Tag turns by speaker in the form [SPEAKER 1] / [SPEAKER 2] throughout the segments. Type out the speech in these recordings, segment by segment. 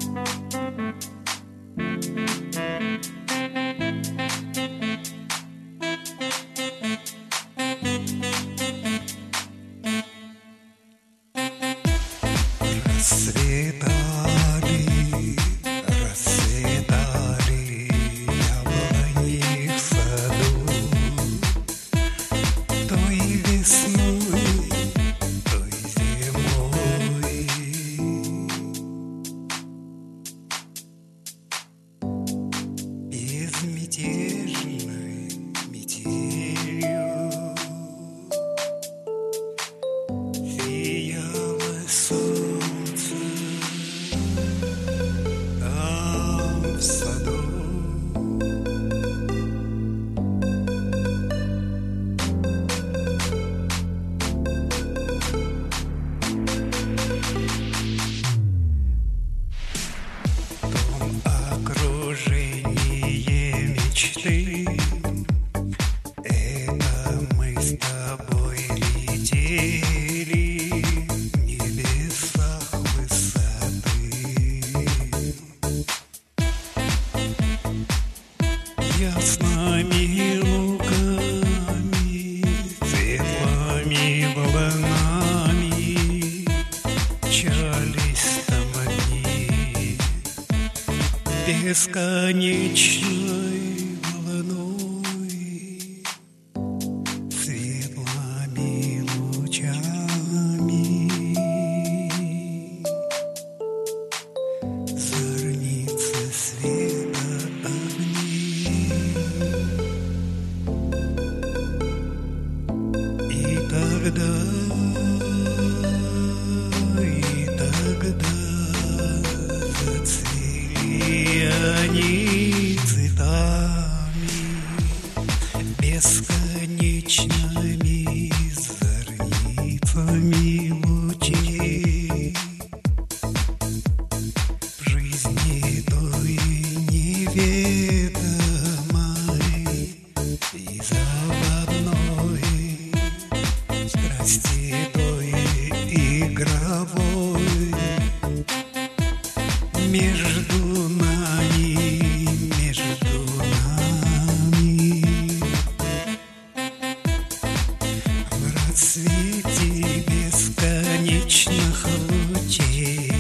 [SPEAKER 1] Расцветали, расцветали яблони в саду. Той весной, той зимой. Безмятежной метелью сияло солнце там в саду. Том окружение мечты, это мы с тобой летели в небесах высоты. Ясными луками, светлыми волнами мчались там одни бесконечной волной, светлыми лучами. Зорницы света огни. И тогда зацвели они цветами бесконечными зорницами лучей. В жизни той неведомой и заводной, страсти той игровой. Между нами в расцвете бесконечных лучей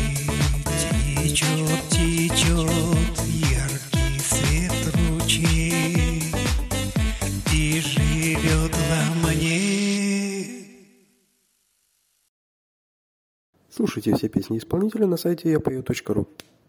[SPEAKER 1] течет яркий свет ручей и живет во мне.
[SPEAKER 2] Слушайте все песни исполнителя на сайте yapeo.ru.